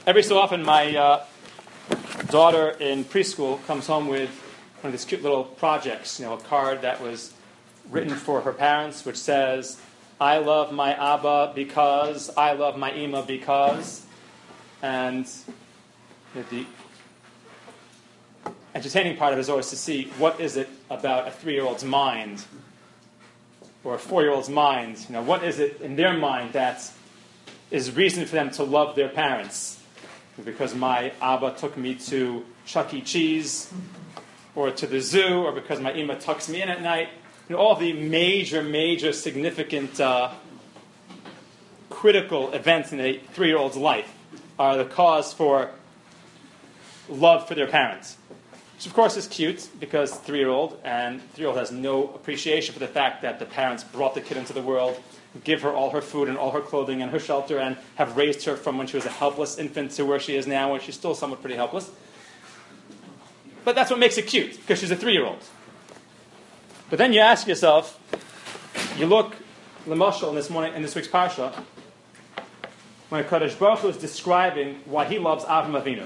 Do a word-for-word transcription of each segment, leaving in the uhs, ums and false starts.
Every so often, my uh, daughter in preschool comes home with one of these cute little projects, you know, a card that was written for her parents, which says, "I love my Abba because, I love my Ima because," and you know, the entertaining part of it is always to see what is it about a three-year-old's mind or a four-year-old's mind. You know, what is it in their mind that is reason for them to love their parents? Because my Abba took me to Chuck E. Cheese, or to the zoo, or because my Ima tucks me in at night. You know, all the major, major, significant, uh, critical events in a three-year-old's life are the cause for love for their parents. Which, of course, is cute, because three-year-old, and three-year-old has no appreciation for the fact that the parents brought the kid into the world, give her all her food and all her clothing and her shelter, and have raised her from when she was a helpless infant to where she is now, where she's still somewhat pretty helpless. But that's what makes it cute, because she's a three-year-old. But then you ask yourself, you look, Lamashal, in this morning, in this week's parsha, when Kadosh Baruch Hu is describing why he loves Avram Avinu.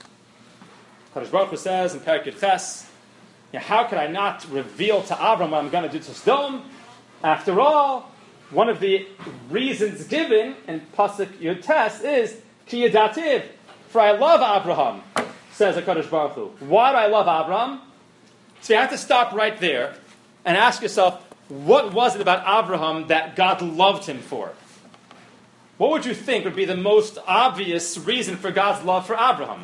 Kadosh Baruch Hu says in Perek Yud Ches, how could I not reveal to Avram what I'm going to do to Sodom? After all, one of the reasons given in Pasuk Yud Tes is Ki Yadativ, for I love Abraham, says the Kadosh Baruch Hu. Why do I love Abraham? So you have to stop right there and ask yourself, what was it about Abraham that God loved him for? What would you think would be the most obvious reason for God's love for Abraham?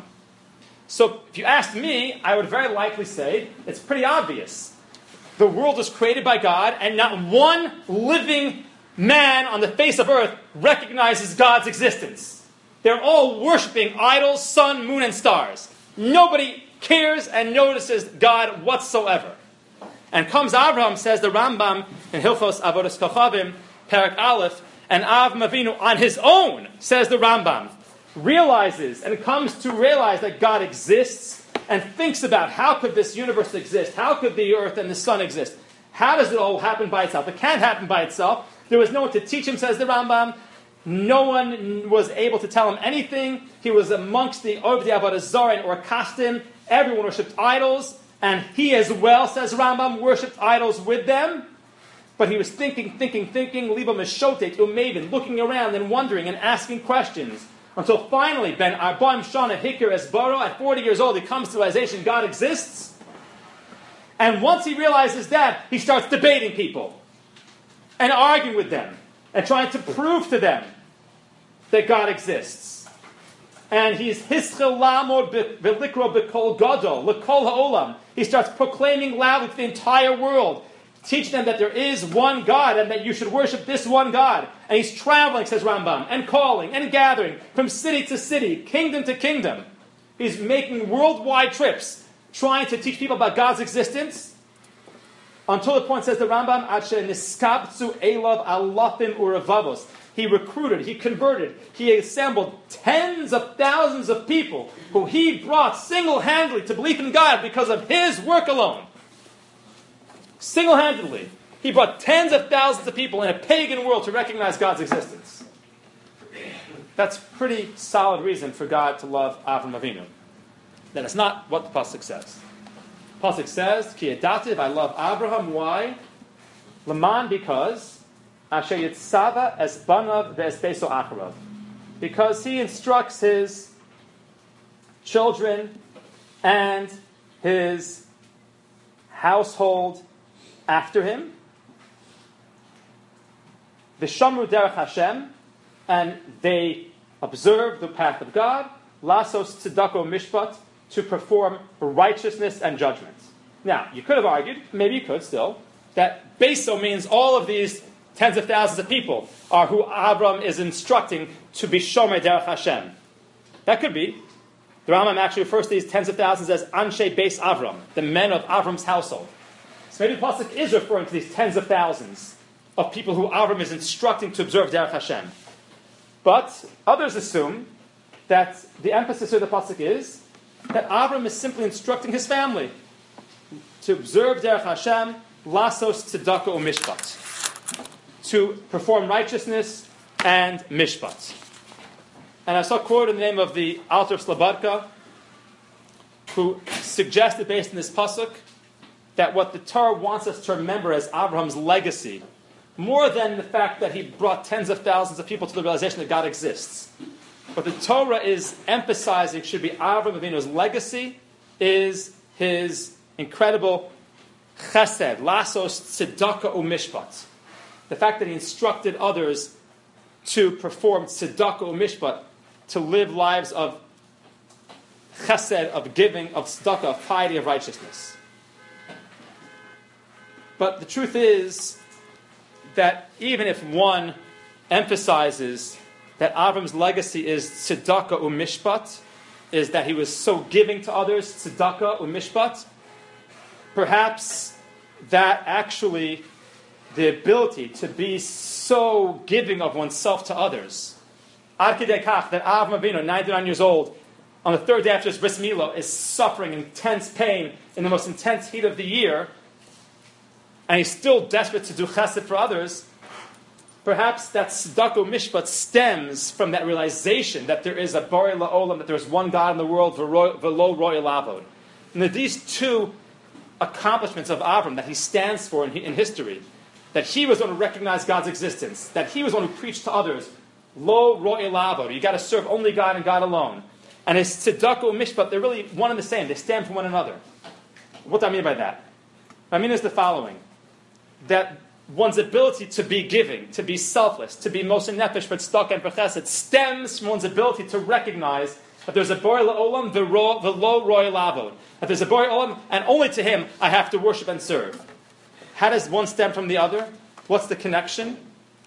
So if you asked me, I would very likely say it's pretty obvious. The world was created by God, and not one living man on the face of earth recognizes God's existence. They're all worshiping idols, sun, moon, and stars. Nobody cares and notices God whatsoever. And comes Abraham, says the Rambam in Hilchos Avodas Kochavim, Perek Aleph, and Avram Avinu on his own, says the Rambam, realizes and comes to realize that God exists and thinks about how could this universe exist? How could the earth and the sun exist? How does it all happen by itself? It can't happen by itself. There was no one to teach him, says the Rambam. No one was able to tell him anything. He was amongst the Ovdei Avodah Zarah or Kastim. Everyone worshipped idols, and he as well, says Rambam, worshipped idols with them. But he was thinking, thinking, thinking, Liba Meshotet Umaven, looking around and wondering and asking questions. Until finally, Ben Arba'im Shana Hikir Esbaro, at forty years old, he comes to the realization God exists. And once he realizes that, he starts debating people and arguing with them and trying to prove to them that God exists. And he's Hischel Lamod Velikro Bekol Gadol, Lekol Ha'olam. He starts proclaiming loudly to the entire world, teaching them that there is one God and that you should worship this one God. And he's traveling, says Rambam, and calling and gathering from city to city, kingdom to kingdom. He's making worldwide trips, trying to teach people about God's existence, until the point, says the Rambam, Ache Niskabtsu Elav Alafim Uravavos. He recruited, he converted, he assembled tens of thousands of people who he brought single-handedly to belief in God because of his work alone. Single-handedly. He brought tens of thousands of people in a pagan world to recognize God's existence. That's pretty solid reason for God to love Avram Avinu. That is not what the Pasuk says. The Pasuk says, Ki Yadativ, I love Abraham. Why? Laman, because Asher Yitzava es banav ve'es beso acharav. Because he instructs his children and his household after him, V'shamru derech Hashem, and they observe the path of God, lasos tzedako mishpat, to perform righteousness and judgment. Now, you could have argued, maybe you could still, that beso means all of these tens of thousands of people are who Avram is instructing to be shomer derech Hashem. That could be. The Rambam actually refers to these tens of thousands as Anshe Beis Avram, the men of Avram's household. So maybe the Pasuk is referring to these tens of thousands of people who Avram is instructing to observe derech Hashem. But others assume that the emphasis of the Pasuk is that Avram is simply instructing his family to observe derech Hashem, lasos tzedakah u'mishpat, to perform righteousness and mishpat. And I saw a quote in the name of the Alter of Slobodka, who suggested, based on this pasuk, that what the Torah wants us to remember as Abraham's legacy, more than the fact that he brought tens of thousands of people to the realization that God exists, what the Torah is emphasizing should be Avraham Avinu's legacy, is his incredible chesed, lasos, tzedakah, umishpat. The fact that he instructed others to perform tzedakah, umishpat, to live lives of chesed, of giving, of tzedakah, of piety, of righteousness. But the truth is that even if one emphasizes that Avram's legacy is tzedakah umishpat, is that he was so giving to others, tzedakah umishpat, perhaps that actually, the ability to be so giving of oneself to others, ad kidei kach, that Avram Avinu, ninety-nine years old, on the third day after his bris milah, is suffering intense pain in the most intense heat of the year, and he's still desperate to do chesed for others. Perhaps that tzedakah mishpat stems from that realization that there is a Borei La'olam, that there is one God in the world, v'lo ro'el avod. And that these two accomplishments of Avram that he stands for in, in history, that he was the one who recognized God's existence, that he was the one who preached to others, lo ro'el avod, you got to serve only God and God alone. And his tzedakah mishpat, they're really one and the same. They stand for one another. What do I mean by that? What I mean is the following: that one's ability to be giving, to be selfless, to be mosen nefesh, but tzedakah and chesed, stems from one's ability to recognize that there's a borei la'olam, the lo ro'el avod. That there's a borei olam, and only to him I have to worship and serve. How does one stem from the other? What's the connection?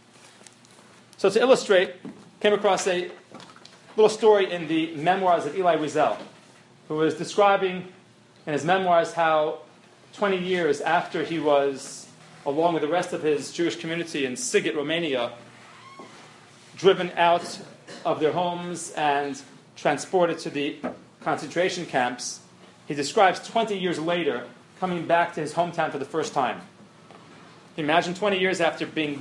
So to illustrate, came across a little story in the memoirs of Elie Wiesel, who was describing in his memoirs how twenty years after he was, along with the rest of his Jewish community in Sighet, Romania, driven out of their homes and transported to the concentration camps, he describes twenty years later coming back to his hometown for the first time. Imagine twenty years after being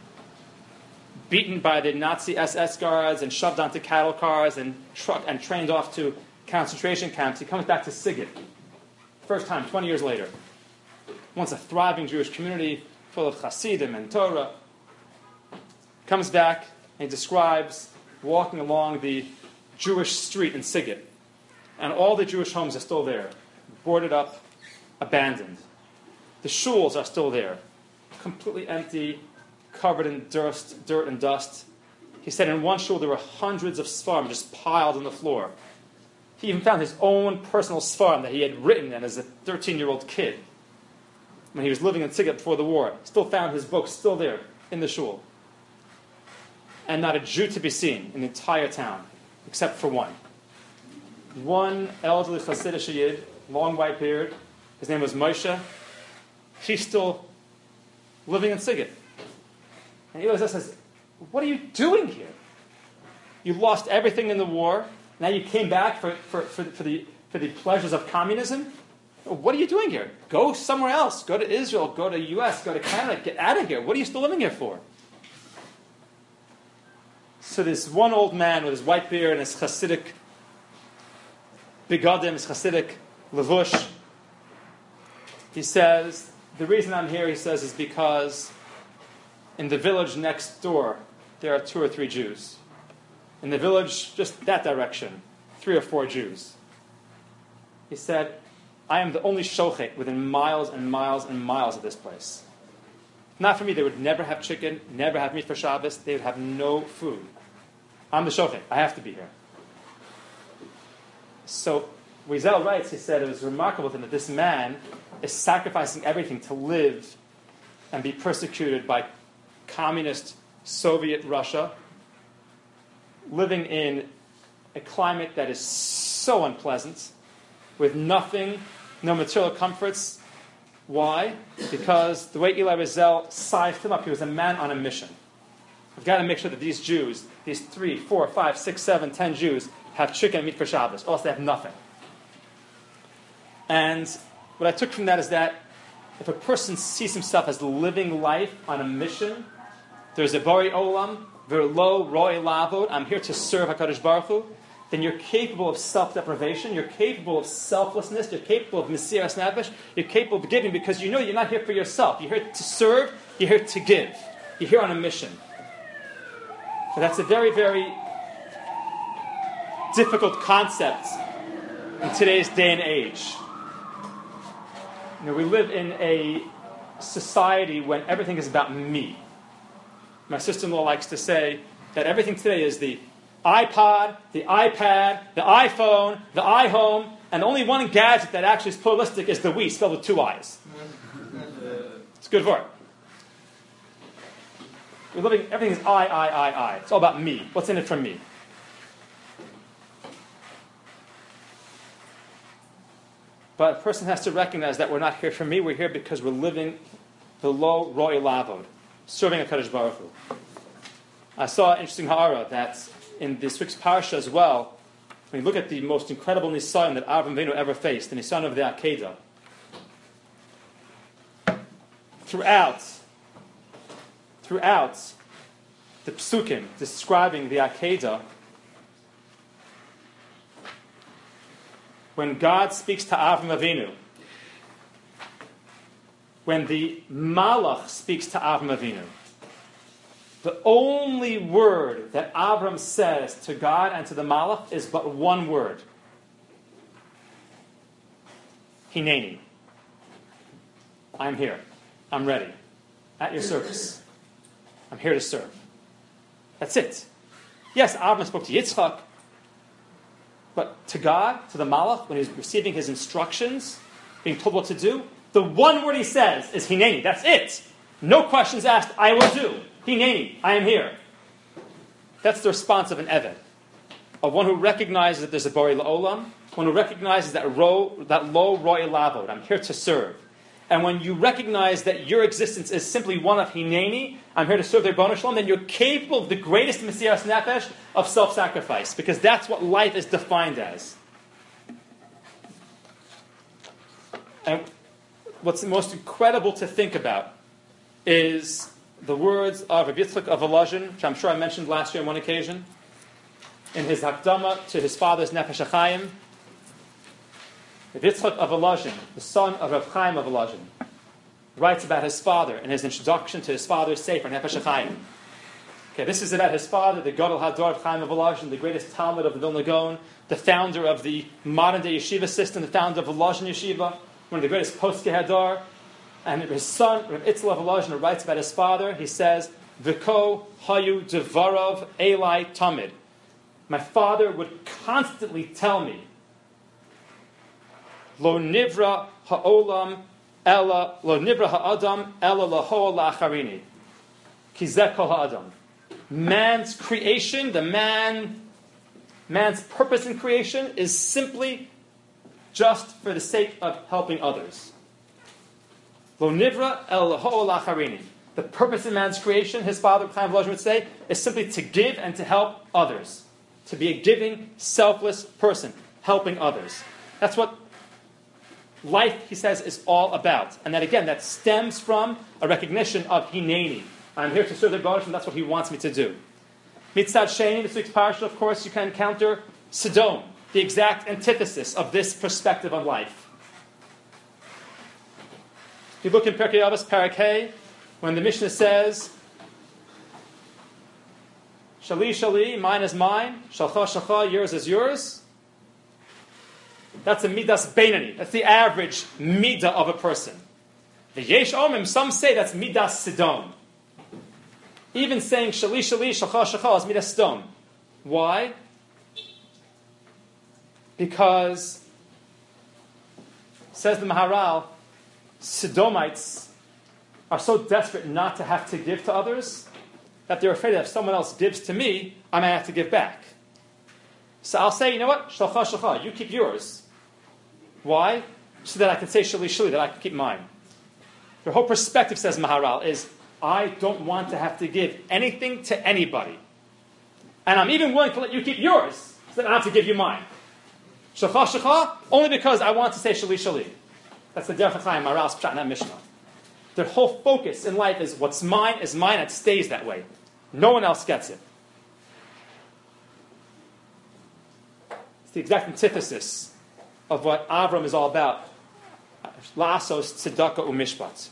beaten by the Nazi S S guards and shoved onto cattle cars and truck and trained off to concentration camps, he comes back to Sighet. First time, twenty years later. Once a thriving Jewish community full of Hasidim and Torah. Comes back and he describes walking along the Jewish street in Sighet. And all the Jewish homes are still there, boarded up, abandoned. The shuls are still there, completely empty, covered in dust, dirt and dust. He said in one shul there were hundreds of svarim just piled on the floor. He even found his own personal svarim that he had written as a thirteen-year-old kid when he was living in Sighet before the war. Still found his books still there in the shul. And not a Jew to be seen in the entire town, except for one. One elderly Hasidic Yid, long white beard. His name was Moshe. He's still living in Sighet. And Elie Wiesel says, what are you doing here? You lost everything in the war. Now you came back for, for, for, for, the, for the pleasures of communism? What are you doing here? Go somewhere else. Go to Israel. Go to U S. Go to Canada. Get out of here. What are you still living here for? So this one old man with his white beard and his Hasidic bigadim, his Hasidic levush, he says, the reason I'm here, he says, is because in the village next door, there are two or three Jews. In the village, just that direction, three or four Jews. He said, I am the only shochet within miles and miles and miles of this place. Not for me, they would never have chicken, never have meat for Shabbos, they would have no food. I'm the shochet, I have to be here. So Wiesel writes, he said, it was remarkable to him that this man is sacrificing everything to live and be persecuted by communist Soviet Russia, living in a climate that is so unpleasant, with nothing, no material comforts. Why? Because the way Elie Wiesel sized him up, he was a man on a mission. We've got to make sure that these Jews, these three, four, five, six, seven, ten Jews, have chicken and meat for Shabbos, or else they have nothing. And what I took from that is that if a person sees himself as living life on a mission, there's a Borei Olam, Verlo roi lavod, I'm here to serve HaKadosh Baruch Hu, then you're capable of self-deprivation, you're capable of selflessness, you're capable of mesiras nefesh, you're capable of giving because you know you're not here for yourself. You're here to serve, you're here to give. You're here on a mission. But that's a very, very difficult concept in today's day and age. You know, we live in a society when everything is about me. My sister-in-law likes to say that everything today is the iPod, the iPad, the iPhone, the iHome, and only one gadget that actually is pluralistic is the we, spelled with two I's. It's a good word. We're living, everything is I, I, I, I. It's all about me. What's in it for me? But a person has to recognize that we're not here for me. We're here because we're living the low roy lavod, serving a HaKadosh Baruch Hu. I saw an interesting ha'ara that in this week's parsha as well, when you look at the most incredible nisayon that Avraham Avinu ever faced, the nisayon of the Akedah, throughout, throughout the psukim describing the Akedah, when God speaks to Avraham Avinu, when the Malach speaks to Avraham Avinu, the only word that Avram says to God and to the Malach is but one word. Hineni. I'm here. I'm ready. At your service. I'm here to serve. That's it. Yes, Avram spoke to Yitzchak, but to God, to the Malach, when he's receiving his instructions, being told what to do, the one word he says is Hineni. That's it. No questions asked. I will do. Hineni, I am here. That's the response of an Eved, of one who recognizes that there's a Borei La'olam, one who recognizes that, ro, that low Roy Lavod, I'm here to serve. And when you recognize that your existence is simply one of Hineni, I'm here to serve the Rebbeinu Shalom, then you're capable of the greatest mesiras nefesh of self-sacrifice, because that's what life is defined as. And what's most incredible to think about is the words of Rabbi Yitzchak of Volozhin, which I'm sure I mentioned last year on one occasion, in his Hakdama to his father's Nefesh HaChaim. Rabbi Yitzchak of Volozhin, the son of Rav Chaim of Volozhin, writes about his father in his introduction to his father's Sefer, Nefesh HaChaim. Okay, this is about his father, the Gadol Hador of Chaim of Volozhin, the greatest Talmud of the Vilna Gaon, the founder of the modern-day yeshiva system, the founder of Volozhin Yeshiva, one of the greatest Poskei Hador. And his son, Rav Itzel of Volozhin, writes about his father. He says, V'ko hayu devarov Eli tamid. My father would constantly tell me, Lo nivra ha'olam ella, lo nivra ha'adam ella laho la'acharini. Kizeh kol ha'adam. Man's creation, the man, man's purpose in creation is simply just for the sake of helping others. Lo nivra el laho la'acharini. The purpose of man's creation, his father Chaim Volozhin would say, is simply to give and to help others. To be a giving, selfless person, helping others. That's what life, he says, is all about. And that, again, that stems from a recognition of Hineni. I'm here to serve the Rebbeinu Shalom, that's what he wants me to do. Mitzad Sheni, this week's parasha, of course, you can encounter Sodom, the exact antithesis of this perspective on life. If you look in Pirkei Avos, Parak Hey, when the Mishnah says, Shali, Shali, mine is mine, Shalcha, Shalcha, yours is yours, that's a Midas Beinani. That's the average Midah of a person. The Yesh Omim, some say that's Midas Sidon. Even saying Shali, Shali, Shalcha, Shalcha is Midas Sidon. Why? Because, says the Maharal, Sodomites are so desperate not to have to give to others that they're afraid that if someone else gives to me, I might have to give back. So I'll say, you know what? Shalcha, shalcha, you keep yours. Why? So that I can say shali, shali, that I can keep mine. Their whole perspective, says Maharal, is I don't want to have to give anything to anybody. And I'm even willing to let you keep yours so that I don't have to give you mine. Shalcha, shalcha, only because I want to say shali, shali. That's the Derech HaChaim, Maharal's Pshat in that Mishnah. Their whole focus in life is what's mine is mine, and it stays that way. No one else gets it. It's the exact antithesis of what Avram is all about. La'asos tzedakah u'mishpat.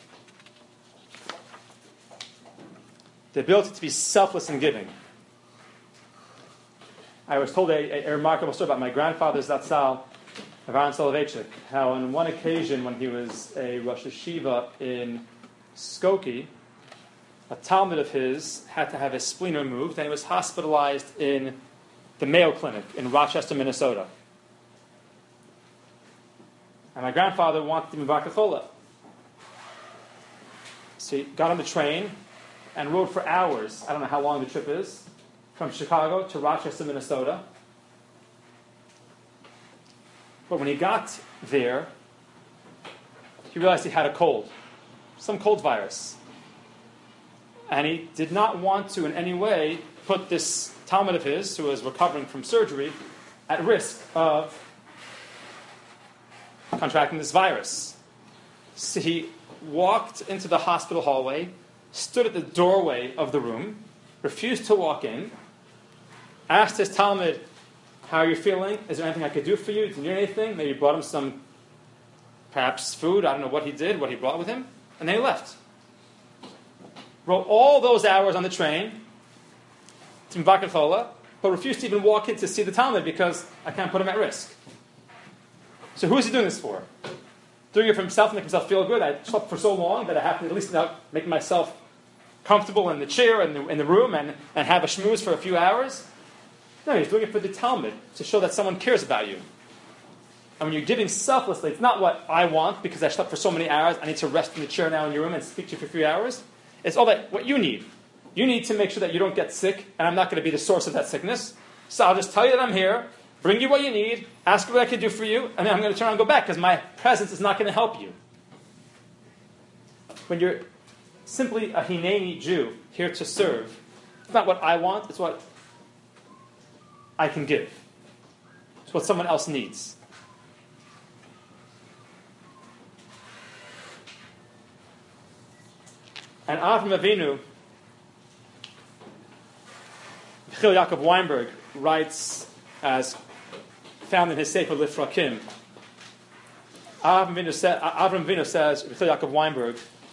The ability to be selfless in giving. I was told a, a, a remarkable story about my grandfather's Zatzal, Aaron Soloveitchik, how on one occasion when he was a Rosh Hashiva in Skokie, a Talmud of his had to have his spleen removed, and he was hospitalized in the Mayo Clinic in Rochester, Minnesota. And my grandfather wanted to be Bar Kachola. So he got on the train and rode for hours, I don't know how long the trip is, from Chicago to Rochester, Minnesota. But when he got there, he realized he had a cold, some cold virus. And he did not want to in any way put this Talmud of his, who was recovering from surgery, at risk of contracting this virus. So he walked into the hospital hallway, stood at the doorway of the room, refused to walk in, asked his Talmud, "How are you feeling? Is there anything I could do for you? Do you need anything?" Maybe brought him some, perhaps food. I don't know what he did, what he brought with him. And then he left. Wrote all those hours on the train to Mvar Kachola, but refused to even walk in to see the Talmud because I can't put him at risk. So who is he doing this for? Doing it for himself to make himself feel good. I slept for so long that I have to at least now make myself comfortable in the chair and in, in the room and, and have a schmooze for a few hours. No, he's doing it for the Talmud, to show that someone cares about you. And when you're giving selflessly, it's not what I want because I slept for so many hours, I need to rest in the chair now in your room and speak to you for a few hours. It's all that what you need. You need to make sure that you don't get sick, and I'm not going to be the source of that sickness. So I'll just tell you that I'm here, bring you what you need, ask you what I can do for you, and then I'm going to turn around and go back because my presence is not going to help you. When you're simply a Hineni Jew here to serve, it's not what I want, it's what I can give. It's what someone else needs. And Avram Avinu, Chil Yaakov Weinberg writes, as found in his Sefer Lifrakim, Avram Avinu, sa- Avram Avinu says, Chil Yaakov Weinberg,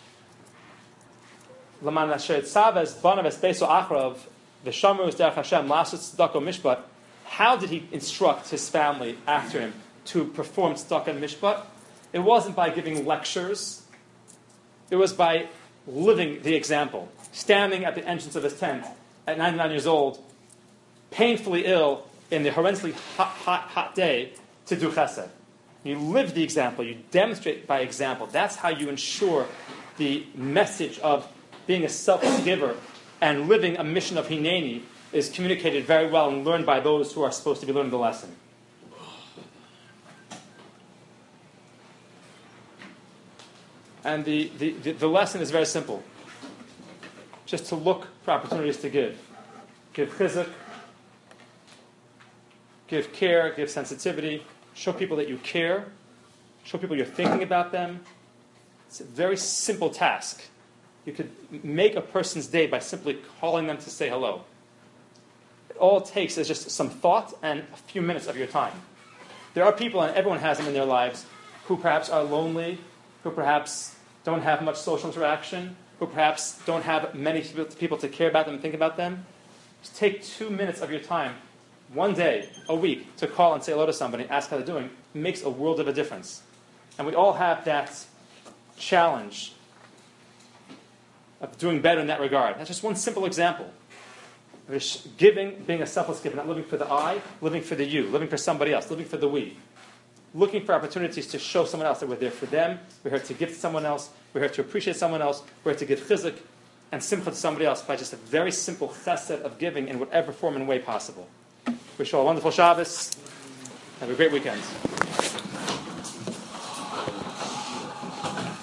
Laman Asher Tzaves Banav Espeso Achrav V'Shamru Derech Hashem Lasut Tzedakah Mishpat. How did he instruct his family after him to perform tzedakah and mishpat? It wasn't by giving lectures. It was by living the example. Standing at the entrance of his tent at ninety-nine years old, painfully ill in the horrendously hot, hot, hot day to do chesed. You live the example. You demonstrate by example. That's how you ensure the message of being a selfless giver and living a mission of Hineni is communicated very well and learned by those who are supposed to be learning the lesson. And the, the, the, the lesson is very simple. Just to look for opportunities to give. Give chizuk, give care, give sensitivity, show people that you care, show people you're thinking about them. It's a very simple task. You could make a person's day by simply calling them to say hello. All it takes is just some thought and a few minutes of your time. There are people, and everyone has them in their lives, who perhaps are lonely, who perhaps don't have much social interaction, who perhaps don't have many people to care about them and think about them. Just take two minutes of your time, one day, a week, to call and say hello to somebody, ask how they're doing. It makes a world of a difference. And we all have that challenge of doing better in that regard. That's just one simple example. Giving, being a selfless giver, not living for the I, living for the you, living for somebody else, living for the we. Looking for opportunities to show someone else that we're there for them, we're here to give to someone else, we're here to appreciate someone else, we're here to give chizuk and simcha to somebody else by just a very simple chesed of giving in whatever form and way possible. Wish you all a wonderful Shabbos. Have a great weekend.